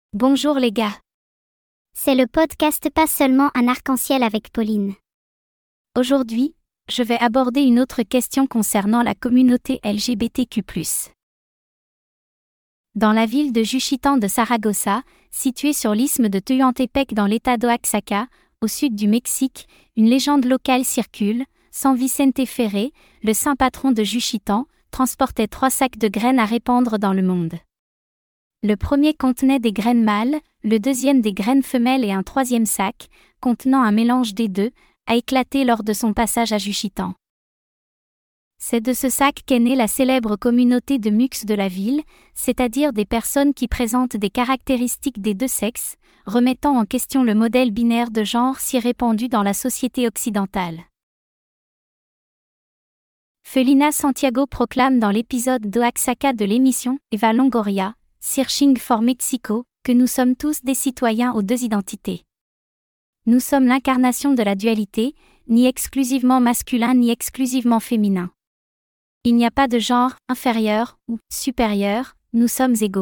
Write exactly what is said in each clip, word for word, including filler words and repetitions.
Bonjour les gars. C'est le podcast Pas seulement un arc-en-ciel avec Pauline. Aujourd'hui, je vais aborder une autre question concernant la communauté L G B T Q plus. Dans la ville de Juchitán de Saragossa, située sur l'isthme de Tehuantepec dans l'état d'Oaxaca, au sud du Mexique, une légende locale circule. San Vicente Ferré, le saint patron de Juchitán, transportait trois sacs de graines à répandre dans le monde. Le premier contenait des graines mâles, le deuxième des graines femelles et un troisième sac, contenant un mélange des deux, a éclaté lors de son passage à Juchitán. C'est de ce sac qu'est née la célèbre communauté de mux de la ville, c'est-à-dire des personnes qui présentent des caractéristiques des deux sexes, remettant en question le modèle binaire de genre si répandu dans la société occidentale. Felina Santiago proclame dans l'épisode d'Oaxaca de l'émission Eva Longoria, Searching for Mexico, que nous sommes tous des citoyens aux deux identités. Nous sommes l'incarnation de la dualité, ni exclusivement masculin ni exclusivement féminin. Il n'y a pas de genre inférieur ou supérieur, nous sommes égaux.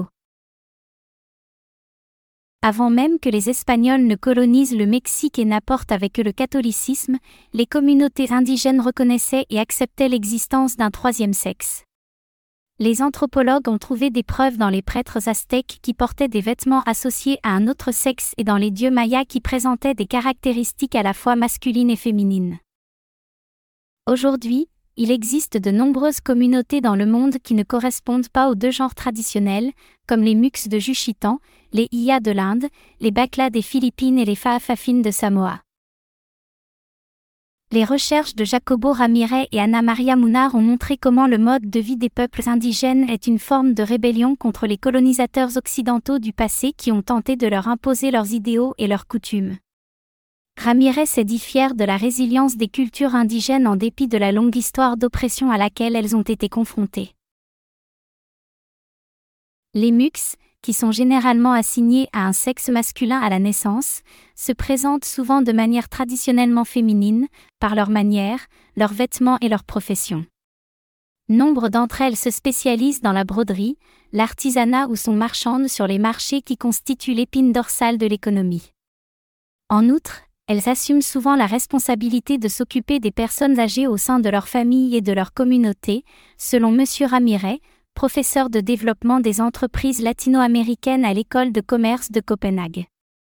Avant même que les Espagnols ne colonisent le Mexique et n'apportent avec eux le catholicisme, les communautés indigènes reconnaissaient et acceptaient l'existence d'un troisième sexe. Les anthropologues ont trouvé des preuves dans les prêtres aztèques qui portaient des vêtements associés à un autre sexe et dans les dieux mayas qui présentaient des caractéristiques à la fois masculines et féminines. Aujourd'hui, il existe de nombreuses communautés dans le monde qui ne correspondent pas aux deux genres traditionnels, comme les mux de Juchitán, les Iya de l'Inde, les Bakla des Philippines et les Faafafines de Samoa. Les recherches de Jacobo Ramirez et Ana Maria Munar ont montré comment le mode de vie des peuples indigènes est une forme de rébellion contre les colonisateurs occidentaux du passé qui ont tenté de leur imposer leurs idéaux et leurs coutumes. Ramirez s'est dit fier de la résilience des cultures indigènes en dépit de la longue histoire d'oppression à laquelle elles ont été confrontées. Les mux, qui sont généralement assignés à un sexe masculin à la naissance, se présentent souvent de manière traditionnellement féminine, par leur manière, leurs vêtements et leur profession. Nombre d'entre elles se spécialisent dans la broderie, l'artisanat ou sont marchandes sur les marchés qui constituent l'épine dorsale de l'économie. En outre, elles assument souvent la responsabilité de s'occuper des personnes âgées au sein de leur famille et de leur communauté, selon Monsieur Ramirez, professeur de développement des entreprises latino-américaines à l'école de commerce de Copenhague.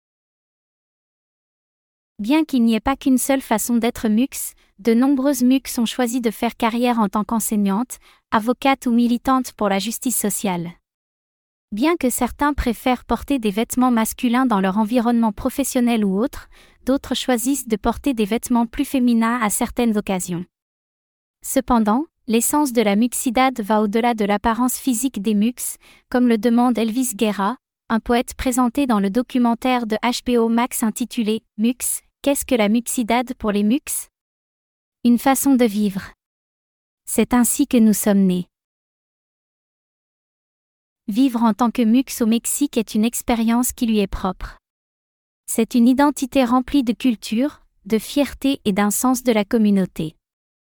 Bien qu'il n'y ait pas qu'une seule façon d'être mux, de nombreuses mux ont choisi de faire carrière en tant qu'enseignante, avocate ou militante pour la justice sociale. Bien que certains préfèrent porter des vêtements masculins dans leur environnement professionnel ou autre, d'autres choisissent de porter des vêtements plus féminins à certaines occasions. Cependant, l'essence de la muxidad va au-delà de l'apparence physique des mux, comme le demande Elvis Guerra, un poète présenté dans le documentaire de H B O Max intitulé « Mux, qu'est-ce que la muxidad pour les mux ?» Une façon de vivre. C'est ainsi que nous sommes nés. Vivre en tant que mux au Mexique est une expérience qui lui est propre. C'est une identité remplie de culture, de fierté et d'un sens de la communauté.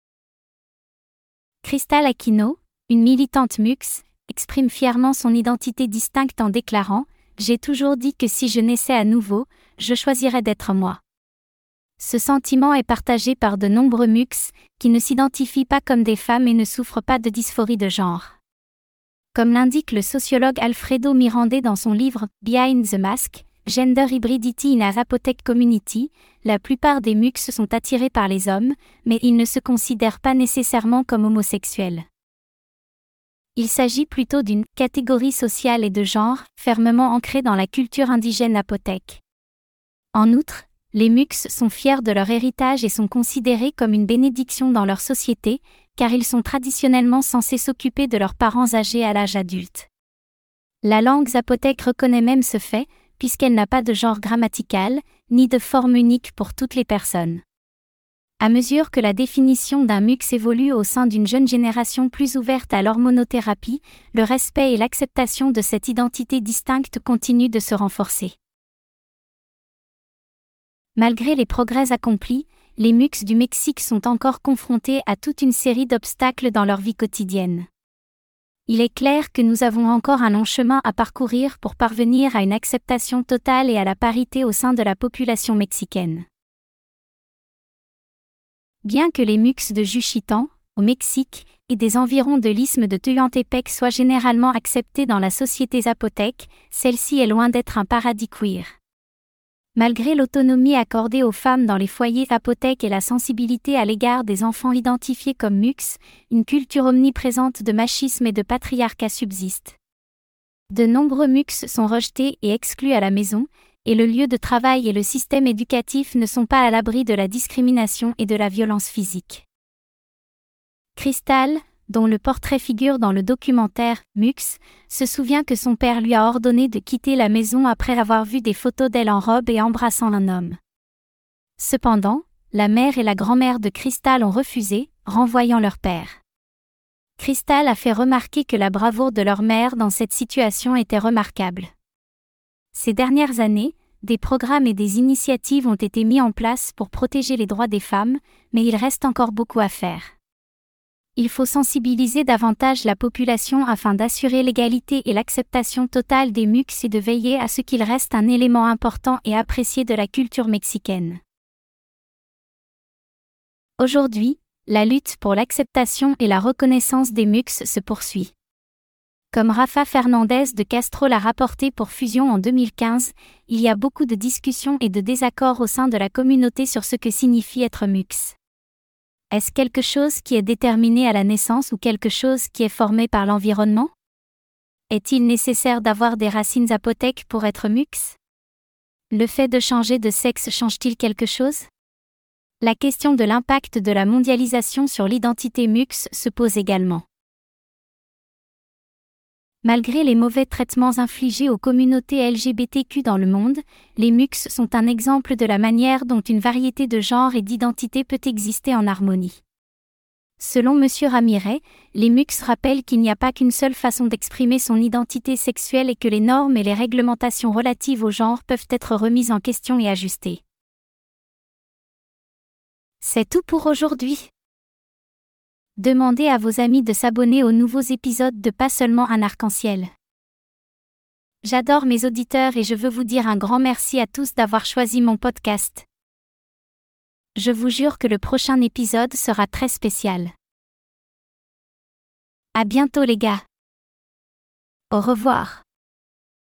Crystal Aquino, une militante mux, exprime fièrement son identité distincte en déclarant « J'ai toujours dit que si je naissais à nouveau, je choisirais d'être moi ». Ce sentiment est partagé par de nombreux mux, qui ne s'identifient pas comme des femmes et ne souffrent pas de dysphorie de genre. Comme l'indique le sociologue Alfredo Mirandé dans son livre « Behind the Mask », Gender Hybridity in a Zapotec Community, la plupart des mux sont attirés par les hommes, mais ils ne se considèrent pas nécessairement comme homosexuels. Il s'agit plutôt d'une catégorie sociale et de genre, fermement ancrée dans la culture indigène zapotèque. En outre, les mux sont fiers de leur héritage et sont considérés comme une bénédiction dans leur société, car ils sont traditionnellement censés s'occuper de leurs parents âgés à l'âge adulte. La langue zapotèque reconnaît même ce fait, puisqu'elle n'a pas de genre grammatical, ni de forme unique pour toutes les personnes. À mesure que la définition d'un mux évolue au sein d'une jeune génération plus ouverte à l'hormonothérapie, le respect et l'acceptation de cette identité distincte continuent de se renforcer. Malgré les progrès accomplis, les mux du Mexique sont encore confrontés à toute une série d'obstacles dans leur vie quotidienne. Il est clair que nous avons encore un long chemin à parcourir pour parvenir à une acceptation totale et à la parité au sein de la population mexicaine. Bien que les mux de Juchitán, au Mexique, et des environs de l'isthme de Tehuantepec soient généralement acceptées dans la société zapotèque, celle-ci est loin d'être un paradis queer. Malgré l'autonomie accordée aux femmes dans les foyers zapotèques et la sensibilité à l'égard des enfants identifiés comme mux, une culture omniprésente de machisme et de patriarcat subsiste. De nombreux mux sont rejetés et exclus à la maison, et le lieu de travail et le système éducatif ne sont pas à l'abri de la discrimination et de la violence physique. Crystal, dont le portrait figure dans le documentaire « Mux », se souvient que son père lui a ordonné de quitter la maison après avoir vu des photos d'elle en robe et embrassant un homme. Cependant, la mère et la grand-mère de Crystal ont refusé, renvoyant leur père. Crystal a fait remarquer que la bravoure de leur mère dans cette situation était remarquable. Ces dernières années, des programmes et des initiatives ont été mis en place pour protéger les droits des femmes, mais il reste encore beaucoup à faire. Il faut sensibiliser davantage la population afin d'assurer l'égalité et l'acceptation totale des mux et de veiller à ce qu'ils restent un élément important et apprécié de la culture mexicaine. Aujourd'hui, la lutte pour l'acceptation et la reconnaissance des mux se poursuit. Comme Rafa Fernandez de Castro l'a rapporté pour Fusion en deux mille quinze, il y a beaucoup de discussions et de désaccords au sein de la communauté sur ce que signifie être mux. Est-ce quelque chose qui est déterminé à la naissance ou quelque chose qui est formé par l'environnement? Est-il nécessaire d'avoir des racines zapotèques pour être mux? Le fait de changer de sexe change-t-il quelque chose? La question de l'impact de la mondialisation sur l'identité mux se pose également. Malgré les mauvais traitements infligés aux communautés L G B T Q dans le monde, les mux sont un exemple de la manière dont une variété de genres et d'identités peut exister en harmonie. Selon M Ramirez, les mux rappellent qu'il n'y a pas qu'une seule façon d'exprimer son identité sexuelle et que les normes et les réglementations relatives au genre peuvent être remises en question et ajustées. C'est tout pour aujourd'hui. Demandez à vos amis de s'abonner aux nouveaux épisodes de Pas seulement un arc-en-ciel. J'adore mes auditeurs et je veux vous dire un grand merci à tous d'avoir choisi mon podcast. Je vous jure que le prochain épisode sera très spécial. À bientôt les gars. Au revoir.